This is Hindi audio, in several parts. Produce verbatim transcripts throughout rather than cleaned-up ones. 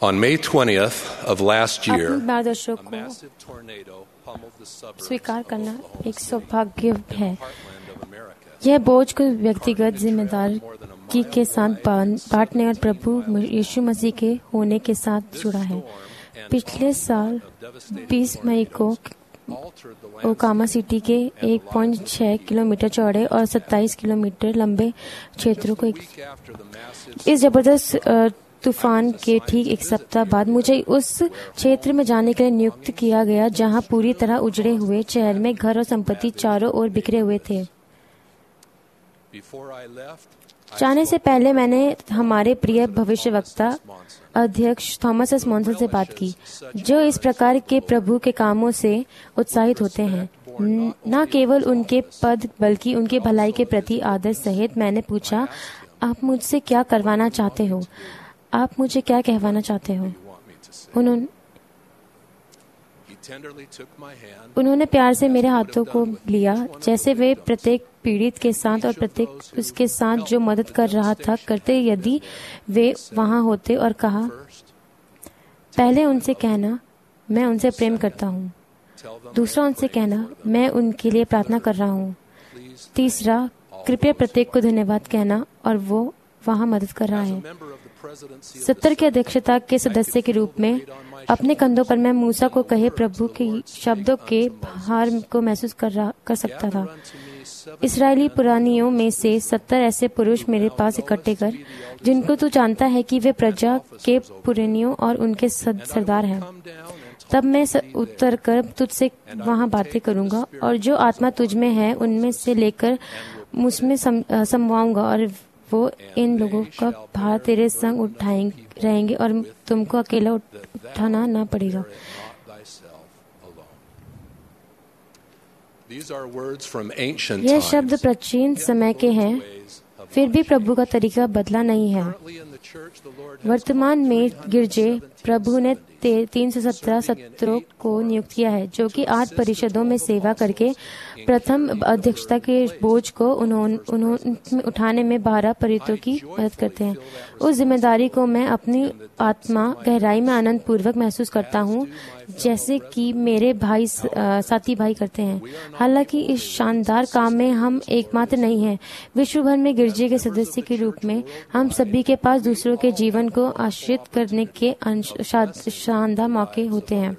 On May twentieth of last year, अपने मार्गदर्शकों a को massive tornado pummeled the suburbs स्वीकार of करना Oklahoma एक City सौभाग्य in the है। heartland of America. यह बोझ को व्यक्तिगत जिम्मेदारी के साथ बांटने और प्रभु यीशु मसीह के होने के साथ जुड़ा है। पिछले साल बीस मई को ओकामा सिटी के एक पॉइंट छह किलोमीटर चौड़े और सत्ताईस किलोमीटर लंबे क्षेत्रों को एक इस जबरदस्त अ, तूफान के ठीक एक सप्ताह बाद मुझे उस क्षेत्र में जाने के लिए नियुक्त किया गया जहां पूरी तरह उजड़े हुए शहर में घर और संपत्ति चारों ओर बिखरे हुए थे। जाने से पहले मैंने हमारे प्रिय भविष्यवक्ता अध्यक्ष थॉमस एस मॉनसन से बात की, जो इस प्रकार के प्रभु के कामों से उत्साहित होते हैं, न न केवल उनके पद बल्कि उनके भलाई के प्रति आदर सहित। मैंने पूछा, आप मुझसे क्या करवाना चाहते हो? आप मुझे क्या कहवाना चाहते हो? उन्होंने उन्होंने प्यार से मेरे हाथों को लिया, जैसे वे प्रत्येक पीड़ित के साथ और प्रत्येक उसके साथ जो मदद कर रहा था करते यदि वे वहां होते, और कहा, पहले उनसे कहना मैं उनसे प्रेम करता हूँ। दूसरा, उनसे कहना मैं उनके लिए प्रार्थना कर रहा हूँ। तीसरा, कृपया प्रत्येक को धन्यवाद कहना और वो वहाँ मदद कर रहा है। सत्तर की अध्यक्षता के सदस्य के रूप में अपने कंधों पर मैं मूसा को कहे प्रभु के शब्दों के भार को महसूस कर रहा कर सकता था। इस्राएली पुरानियों में से सत्तर ऐसे पुरुष मेरे पास इकट्ठे कर, जिनको तू जानता है कि वे प्रजा के पुरानियों और उनके सरदार हैं। तब मैं उतर कर तुझसे वहाँ बातें करूंगा और जो आत्मा तुझ में है उनमें से लेकर मुझमें समवाऊंगा, और वो इन लोगों का भार तेरे संग उठाएंगे रहेंगे और तुमको अकेला उठाना ना पड़ेगा। यह शब्द प्राचीन समय के हैं, फिर भी प्रभु का तरीका बदला नहीं है। वर्तमान में गिरजे प्रभु ने तीन सौ सत्रह सत्रों को नियुक्त किया है, जो कि आठ परिषदों में सेवा करके प्रथम अध्यक्षता के बोझ को उन्होंने उन्होंने उठाने में बारह परितों की मदद करते हैं। उस जिम्मेदारी को मैं अपनी आत्मा गहराई में आनंद पूर्वक महसूस करता हूँ, जैसे कि मेरे भाई साथी भाई करते हैं। हालांकि इस शानदार काम में हम एकमात्र नहीं हैं। विश्व भर में गिरजे के सदस्य के रूप में हम सभी के पास दूसरों के जीवन को आश्रित करने के शानदार मौके होते हैं।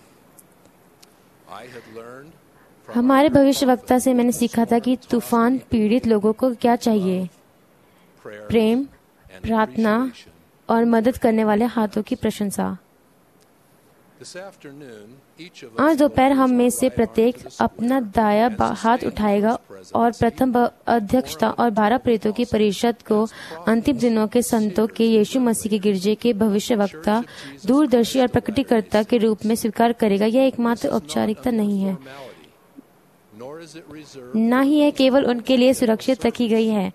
हमारे भविष्यवक्ता से मैंने सीखा था कि तूफान पीड़ित लोगों को क्या चाहिए: प्रेम, प्रार्थना और मदद करने वाले हाथों की प्रशंसा। आज दोपहर हम में से प्रत्येक अपना दाया हाथ उठाएगा और प्रथम अध्यक्षता और बारह प्रेरितों की परिषद को अंतिम दिनों के संतों के यीशु मसीह के गिरजे के भविष्यवक्ता, दूरदर्शी और प्रकटीकर्ता के रूप में स्वीकार करेगा। यह एकमात्र औपचारिकता नहीं है, न ही यह केवल उनके लिए सुरक्षित रखी गई है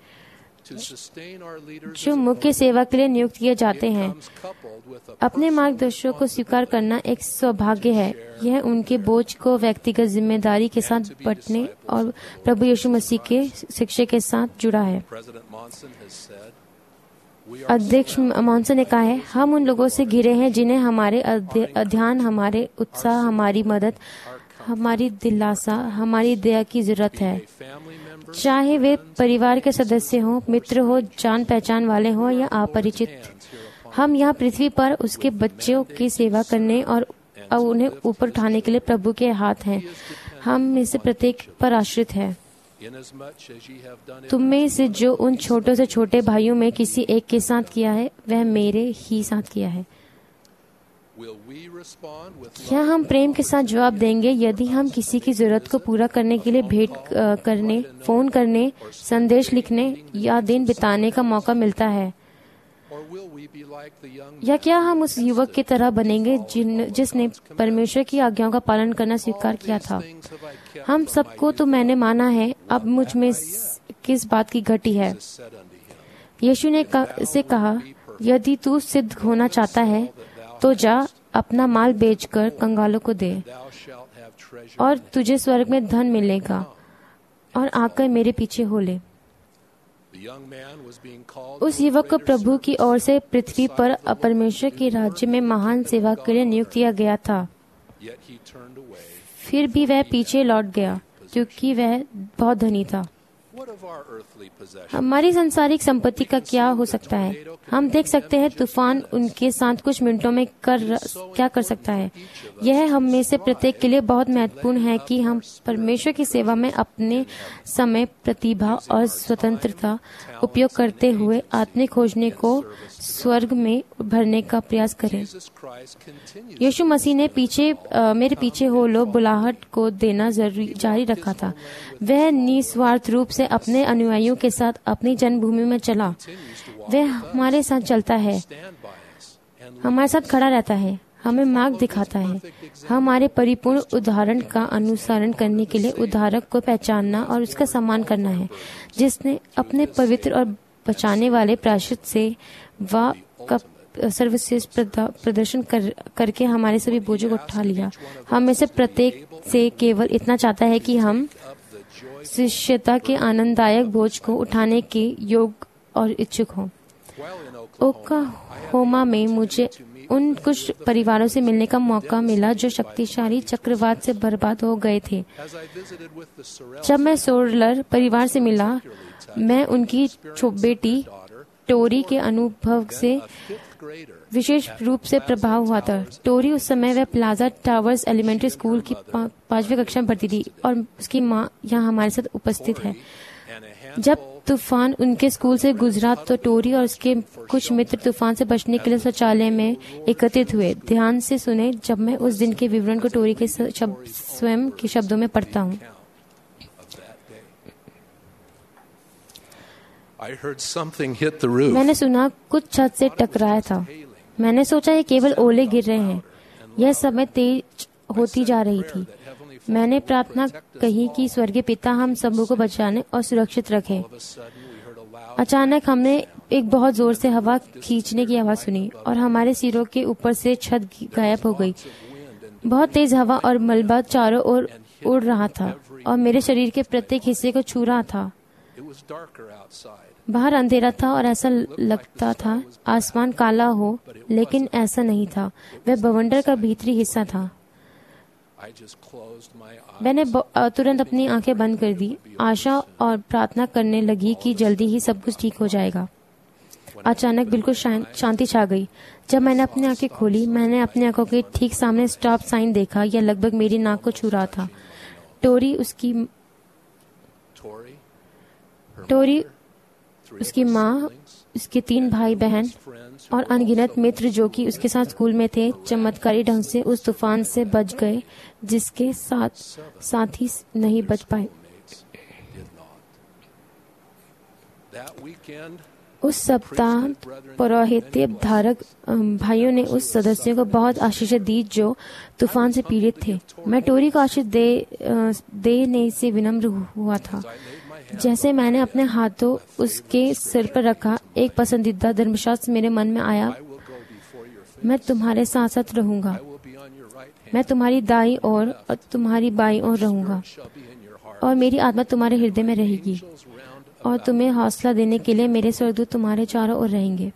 जो मुख्य सेवा के लिए नियुक्त किए जाते हैं। अपने मार्गदर्शकों को स्वीकार करना एक सौभाग्य है। यह उनके बोझ को व्यक्तिगत जिम्मेदारी के साथ बंटने और प्रभु यीशु मसीह के शिक्षा के साथ जुड़ा है। अध्यक्ष मॉनसन ने कहा है, हम उन लोगों से घिरे हैं जिन्हें हमारे अध्ययन, हमारे उत्साह, हमारी मदद, हमारी दिलासा, हमारी दया की जरूरत है। चाहे वे परिवार के सदस्य हों, मित्र हो, जान पहचान वाले हों या अपरिचित। हम यहाँ पृथ्वी पर उसके बच्चों की सेवा करने और उन्हें ऊपर उठाने के लिए प्रभु के हाथ हैं। हम में से प्रत्येक पर आश्रित है। तुम में से जो उन छोटों से छोटे भाइयों में किसी एक के साथ किया है, वह मेरे ही साथ किया है। क्या हम प्रेम के साथ जवाब देंगे यदि हम किसी की जरूरत को पूरा करने के लिए भेंट करने, फोन करने, संदेश लिखने या दिन बिताने का मौका मिलता है? या क्या हम उस युवक की तरह बनेंगे जिन जिसने परमेश्वर की आज्ञाओं का पालन करना स्वीकार किया था? हम सबको तो मैंने माना है, अब मुझ में किस बात की घटी है? यीशु ने से कहा, यदि तू सिद्ध होना चाहता है तो जा, अपना माल बेचकर कंगालों को दे और तुझे स्वर्ग में धन मिलेगा, और आकर मेरे पीछे हो ले। उस युवक को प्रभु की ओर से पृथ्वी पर परमेश्वर के राज्य में महान सेवा के लिए नियुक्त किया गया था। फिर भी वह पीछे लौट गया क्योंकि वह बहुत धनी था। हमारी सांसारिक संपत्ति का क्या हो सकता है? हम देख सकते हैं तूफान उनके साथ कुछ मिनटों में कर क्या कर सकता है। यह हम में से प्रत्येक के लिए बहुत महत्वपूर्ण है कि हम परमेश्वर की सेवा में अपने समय, प्रतिभा और स्वतंत्रता उपयोग करते हुए आत्मिक खोजने को स्वर्ग में भरने का प्रयास करें। यीशु मसीह ने पीछे आ, मेरे पीछे हो लो बुलाहट को देना जारी रखा था। वह निस्वार्थ रूप से अपने अनुयायियों के साथ अपनी जन्मभूमि में चला। वह हमारे साथ चलता है, हमारे साथ खड़ा रहता है, हमें मार्ग दिखाता है। हमारे परिपूर्ण उदाहरण का अनुसरण करने के लिए उद्धारक को पहचानना और उसका सम्मान करना है, जिसने अपने पवित्र और बचाने वाले प्रायश्चित से व का सर्वश्रेष्ठ प्रदर्शन कर, करके हमारे सभी बोझों को उठा लिया। हम में से प्रत्येक से केवल इतना चाहता है कि हम शिष्यता के आनंददायक बोझ को उठाने के योग्य और इच्छुक हों। ओक्लाहोमा में मुझे उन कुछ परिवारों से मिलने का मौका मिला जो शक्तिशाली चक्रवात से बर्बाद हो गए थे। जब मैं सोरलर परिवार से मिला, मैं उनकी बेटी टोरी के अनुभव से विशेष रूप से प्रभाव हुआ था। टोरी उस समय वह प्लाजा टावर्स एलिमेंट्री स्कूल की पांचवी कक्षा में पढ़ती थी और उसकी माँ यहाँ हमारे साथ उपस्थित है। जब तूफान उनके स्कूल से गुजरा तो टोरी और उसके कुछ मित्र तूफान से बचने के लिए शौचालय में एकत्रित हुए। ध्यान से सुने जब मैं उस दिन के विवरण को टोरी के शब्द, स्वयं के शब्दों में पढ़ता हूँ। मैंने सुना कुछ छत से टकराया था। मैंने सोचा ये केवल ओले गिर रहे हैं। यह समय तेज होती जा रही थी। मैंने प्रार्थना कही कि स्वर्गीय पिता हम सबों को बचाने और सुरक्षित रखें। अचानक हमने एक बहुत जोर से हवा खींचने की आवाज सुनी और हमारे सिरों के ऊपर से छत गायब हो गई। बहुत तेज हवा और मलबा चारों ओर उड़ रहा था और मेरे शरीर के प्रत्येक हिस्से को छू रहा था। बाहर अंधेरा था और ऐसा लगता था आसमान काला हो, लेकिन ऐसा नहीं था। वह बवंडर का भीतरी हिस्सा था। मैंने तुरंत अपनी आंखें बंद कर दी, आशा और प्रार्थना करने लगी कि जल्दी ही सब कुछ ठीक हो जाएगा। अचानक बिल्कुल शांति छा गई। जब मैंने अपनी आंखें खोली, मैंने अपनी आंखों के ठीक सामने स्टॉप साइन देखा। यह लगभग मेरी नाक को छू रहा था। टोरी उसकी टोरी उसकी माँ, उसके तीन भाई बहन और अनगिनत मित्र जो कि उसके साथ स्कूल में थे, चमत्कारी ढंग से उस तूफान से बच गए जिसके साथ साथी नहीं बच पाए। उस सप्ताह पौरोहित्य धारक भाइयों ने उस सदस्यों को बहुत आशीष दी जो तूफान से पीड़ित थे। मैं टोरी को आशीष दे देने से विनम्र हुआ था। जैसे मैंने अपने हाथों उसके सिर पर रखा, एक पसंदीदा धर्मशास्त्र मेरे मन में आया। मैं तुम्हारे साथ साथ रहूंगा, मैं तुम्हारी दाईं ओर और तुम्हारी बाईं ओर रहूंगा, और मेरी आत्मा तुम्हारे हृदय में रहेगी, और तुम्हें हौसला देने के लिए मेरे स्वर्गदूत तुम्हारे चारों ओर रहेंगे।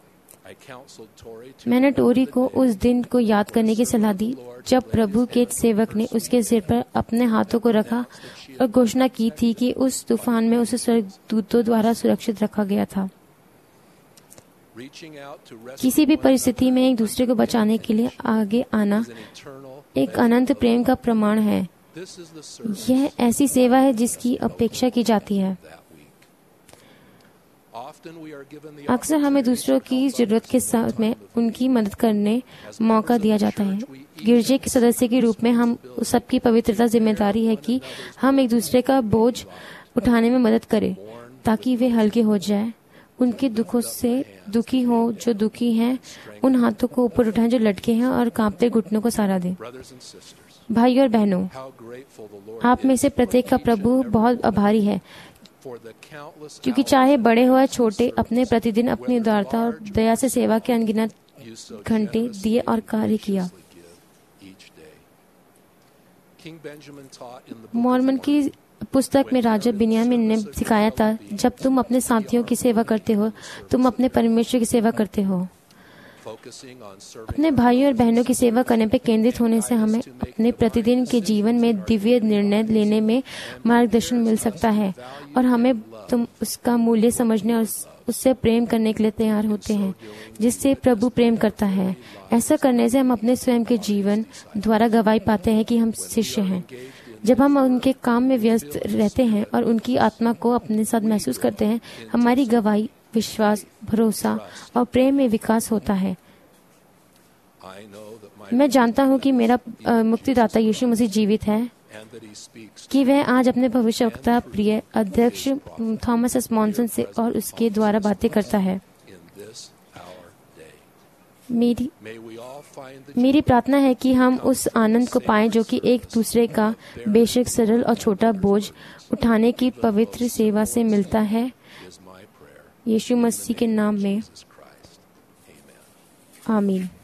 मैंने टोरी को उस दिन को याद करने की सलाह दी जब प्रभु के सेवक ने उसके सिर पर अपने हाथों को रखा और घोषणा की थी कि उस तूफान में उसे स्वर्गदूतों द्वारा सुरक्षित रखा गया था। किसी भी परिस्थिति में एक दूसरे को बचाने के लिए आगे आना एक अनंत प्रेम का प्रमाण है। यह ऐसी सेवा है जिसकी अपेक्षा की जाती है। अक्सर हमें दूसरों की जरूरत के साथ में उनकी मदद करने मौका दिया जाता है। गिरजे के सदस्य के रूप में हम सबकी पवित्रता जिम्मेदारी है कि हम एक दूसरे का बोझ उठाने में मदद करें ताकि वे हल्के हो जाए। उनके दुखों से दुखी हो जो दुखी हैं, उन हाथों को ऊपर उठाएं जो लटके हैं और कांपते घुटनों को सहारा दें। भाई और बहनों, आप में से प्रत्येक का प्रभु बहुत आभारी है क्योंकि चाहे बड़े हो या छोटे, अपने प्रतिदिन अपनी उदारता और दया से सेवा के अनगिनत घंटे दिए और कार्य किया। मॉर्मन की पुस्तक में राजा बिन्यामीन ने सिखाया था, जब तुम अपने साथियों की सेवा करते हो, तुम अपने परमेश्वर की सेवा करते हो। अपने भाइयों और बहनों की सेवा करने पर केंद्रित होने से हमें अपने प्रतिदिन के जीवन में दिव्य निर्णय लेने में मार्गदर्शन मिल सकता है और हमें तुम उसका मूल्य समझने और उससे प्रेम करने के लिए तैयार होते हैं, जिससे प्रभु प्रेम करता है। ऐसा करने से हम अपने स्वयं के जीवन द्वारा गवाही पाते हैं कि हम शिष्य हैं। जब हम उनके काम में व्यस्त रहते हैं और उनकी आत्मा को अपने साथ महसूस करते हैं, हमारी गवाही, विश्वास, भरोसा और प्रेम में विकास होता है। मैं जानता हूँ कि मेरा मुक्तिदाता यीशु मसीह जीवित है, कि वह आज अपने भविष्यवक्ता प्रिय अध्यक्ष थॉमस एस मॉनसन से और उसके द्वारा बातें करता है। मेरी मेरी प्रार्थना है कि हम उस आनंद को पाएं जो कि एक दूसरे का बेशक सरल और छोटा बोझ उठाने की पवित्र सेवा से मिलता है। यीशु मसीह के नाम में आमीन।